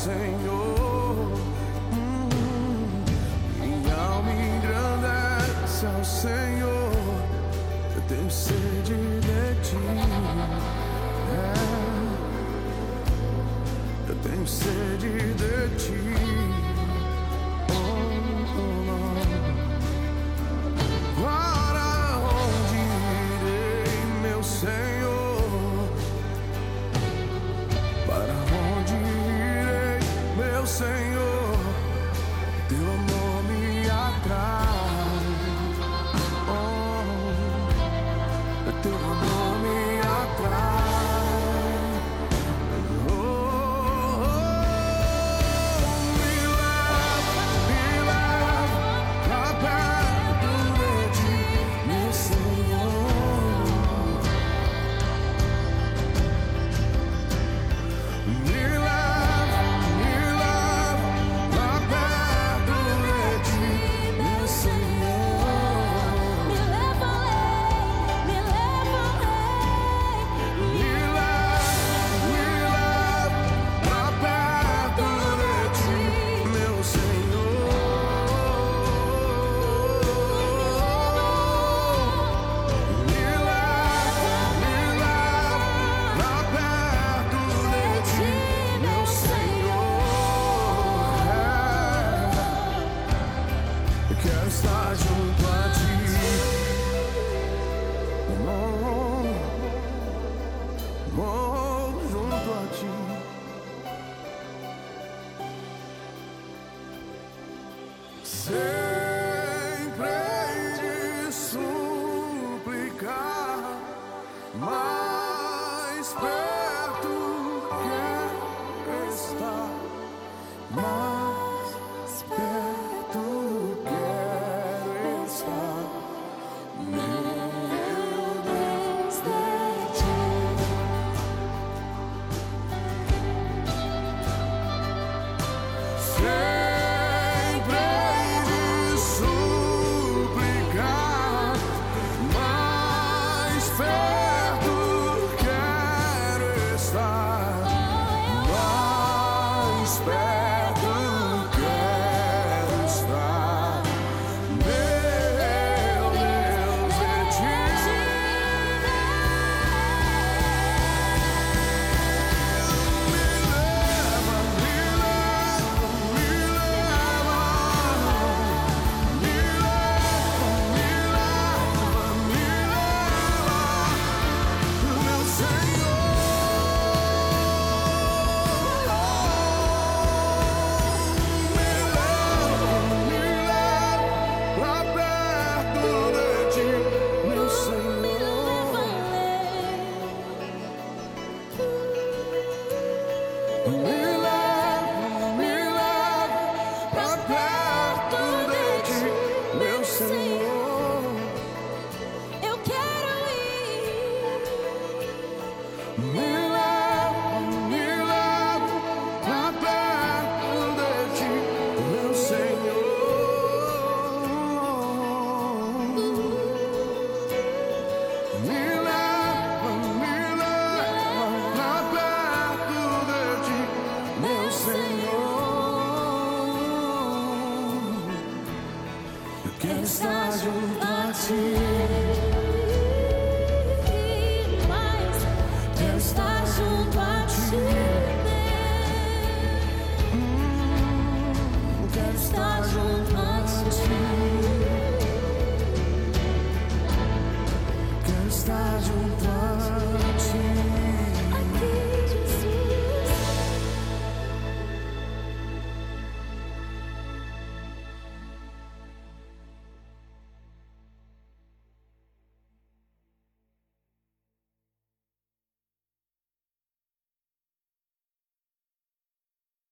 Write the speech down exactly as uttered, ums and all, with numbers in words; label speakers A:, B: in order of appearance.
A: Senhor. Hum, minha alma engrandece ao Senhor. Eu tenho sede de ti. É, eu tenho sede de ti. Senhor, teu amor me atrai, oh, teu amor me atrai, oh, oh, oh, me leva, me leva pra perto de ti, meu Senhor, me leva. Quero estar junto a ti, oh, oh, junto a ti. Sempre hei de suplicar, mais perto quero estar, mais perto. Quero estar junto a ti, mas quero estar junto a ti, hum, quero estar junto a ti, quero estar junto a ti.